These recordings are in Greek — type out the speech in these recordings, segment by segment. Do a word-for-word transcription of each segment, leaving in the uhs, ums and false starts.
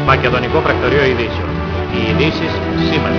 Μακεδονικό Πρακτορείο Ειδήσεων. Οι ειδήσεις σήμερα.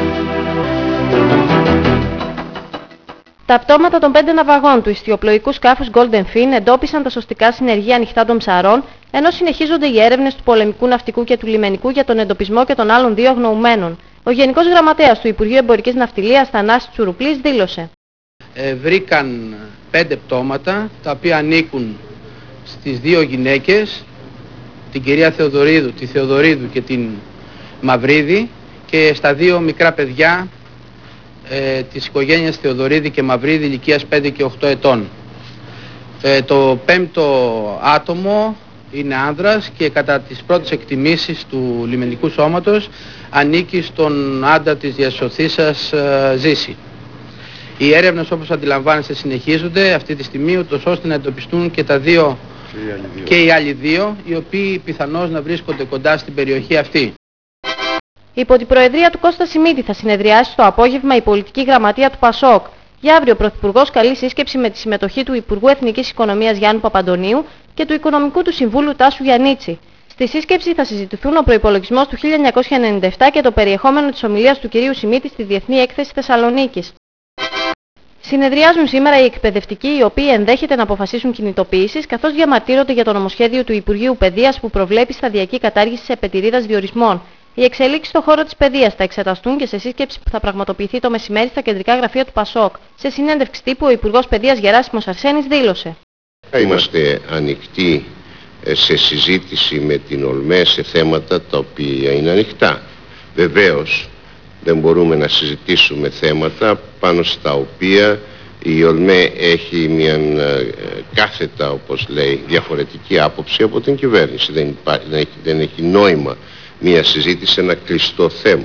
Τα πτώματα των πέντε ναυαγών του ιστιοπλοϊκού σκάφους Golden Fin εντόπισαν τα σωστικά συνεργεία ανοιχτά των ψαρών, ενώ συνεχίζονται οι έρευνες του πολεμικού ναυτικού και του λιμενικού για τον εντοπισμό και των άλλων δύο αγνοουμένων. Ο Γενικός Γραμματέας του Υπουργείου Εμπορικής Ναυτιλίας, Θανάσης Τσουρουπλής, δήλωσε. Ε, βρήκαν πέντε πτώματα, τα οποία ανήκουν στις δύο γυναίκες, την κυρία Θεοδωρίδου, τη Θεοδωρίδου και την Μαυρίδη, και στα δύο μικρά παιδιά ε, της οικογένειας Θεοδωρίδη και Μαυρίδη ηλικίας πέντε και οκτώ ετών. Ε, το πέμπτο άτομο είναι άνδρας και κατά τις πρώτες εκτιμήσεις του λιμενικού σώματος ανήκει στον άντρα της διασωθήσας ε, Ζήση. Οι έρευνες, όπως αντιλαμβάνεστε, συνεχίζονται αυτή τη στιγμή, ούτως ώστε να εντοπιστούν και τα δύο και οι άλλοι δύο, οι οποίοι πιθανώς να βρίσκονται κοντά στην περιοχή αυτή. Υπό την προεδρία του Κώστα Σιμίτη θα συνεδριάσει το απόγευμα η πολιτική γραμματεία του ΠΑΣΟΚ. Για αύριο ο Πρωθυπουργός καλεί σύσκεψη με τη συμμετοχή του Υπουργού Εθνικής Οικονομίας Γιάννου Παπαντονίου και του Οικονομικού του Συμβούλου Τάσου Γιαννίτση. Στη σύσκεψη θα συζητηθούν ο προϋπολογισμός του χίλια εννιακόσια ενενήντα επτά και το περιεχόμενο της ομιλίας του κυρίου Σιμίτη στη Διεθνή Έκθεση Θεσσαλονίκης. Συνεδριάζουν σήμερα οι εκπαιδευτικοί, οι οποίοι ενδέχεται να αποφασίσουν κινητοποίησης, καθώς διαμαρτύρονται για το νομοσχέδιο του Υπουργείου Παιδείας που προβλέπει σταδιακή κατάργηση της επετηρίδας διορισμών. Οι εξελίξεις στον χώρο της παιδείας θα εξεταστούν και σε σύσκεψη που θα πραγματοποιηθεί το μεσημέρι στα κεντρικά γραφεία του ΠΑΣΟΚ. Σε συνέντευξη τύπου, ο Υπουργός Παιδείας Γεράσιμος Αρσένης δήλωσε. Είμαστε ανοιχτοί σε συζήτηση με την ΟΛΜΕ σε θέματα τα οποία είναι ανοιχτά. Βεβαίως δεν μπορούμε να συζητήσουμε θέματα πάνω στα οποία η ΟΛΜΕ έχει μια κάθετα, όπως λέει, διαφορετική άποψη από την κυβέρνηση. Δεν, υπά, δεν, έχει, δεν έχει νόημα μια συζήτηση σε ένα κλειστό θέμα.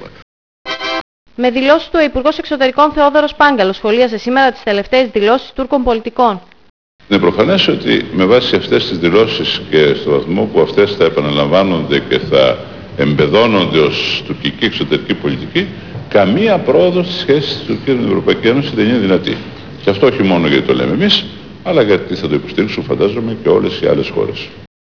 Με δηλώσεις του, ο Υπουργός Εξωτερικών Θεόδωρος Πάγκαλος σχολίασε σήμερα τις τελευταίες δηλώσεις Τούρκων πολιτικών. Είναι προφανές ότι με βάση αυτές τις δηλώσεις και στο βαθμό που αυτές θα επαναλαμβάνονται και θα εμπεδώνονται ως τουρκική εξωτερική πολιτική, καμία πρόοδος στις σχέσεις της Τουρκίας με την Ευρωπαϊκή Ένωση δεν είναι δυνατή. Και αυτό όχι μόνο γιατί το λέμε εμείς, αλλά γιατί θα το υποστηρίξουν, φαντάζομαι, και όλες οι άλλες χώρες.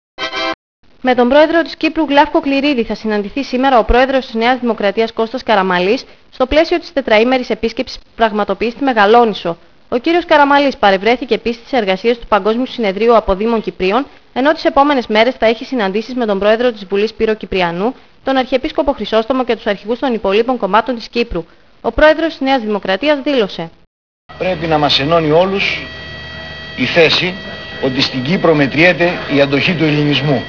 Με τον πρόεδρο της Κύπρου Γλάφκο Κληρίδη θα συναντηθεί σήμερα ο πρόεδρος της Νέας Δημοκρατίας Κώστας Καραμαλής στο πλαίσιο της τετραήμερης επίσκεψης που πραγματοποιεί στη Μεγαλόνισσο. Ο κύριος Καραμαλής παρευρέθηκε επίσης στις εργασίες του Παγκόσμιου Συνεδρίου Αποδήμων Κυπρίων, ενώ τις επόμενες μέρες θα έχει συναντήσεις με τον πρόεδρο της Βουλής Σπύρο Κυπριανού, τον Αρχιεπίσκοπο Χρυσόστομο και τους αρχηγούς των υπολείπων κομμάτων της Κύπρου. Ο πρόεδρος της Νέας Δημοκρατίας δήλωσε. Πρέπει να μας ενώνει όλους η θέση ότι στην Κύπρο μετριέται η αντοχή του ελληνισμού.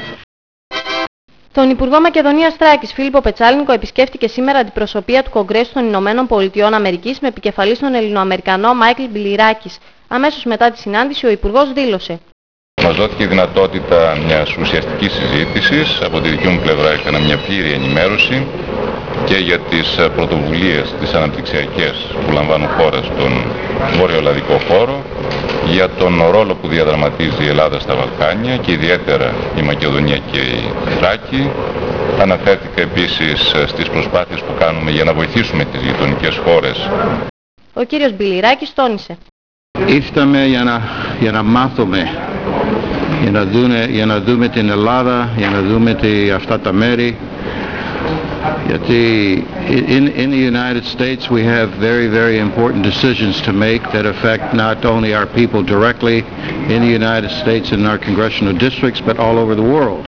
Τον Υπουργό Μακεδονίας Θράκης Φίλιππο Πετσάλινκο επισκέφτηκε σήμερα αντιπροσωπεία του Κογκρέσου των Ηνωμένων Πολιτειών Αμερικής με επικεφαλής τον Ελληνοαμερικανό Μάικλ Μπιλιράκης. Αμέσως μετά τη συνάντηση ο Υπουργός δήλωσε. Μας δόθηκε η δυνατότητα μιας ουσιαστικής συζήτησης. Από τη δική μου πλευρά έκανα μια πλήρη ενημέρωση και για τις πρωτοβουλίες, τις αναπτυξιακές που λαμβάνουν χώρα στον βορειοελλαδικό χώρο, για τον ρόλο που διαδραματίζει η Ελλάδα στα Βαλκάνια και ιδιαίτερα η Μακεδονία και η Θράκη. Αναφέρθηκα επίσης στις προσπάθειες που κάνουμε για να βοηθήσουμε τις γειτονικές χώρες. Ο κύριος Μπιλιράκης τόνισε. Ήρθαμε για να, για να μάθουμε, για να, δούμε, για να δούμε την Ελλάδα, για να δούμε τη, αυτά τα μέρη. Γιατί in, in the United States we have very, very important decisions to make that affect not only our people directly in the United States and our congressional districts, but all over the world.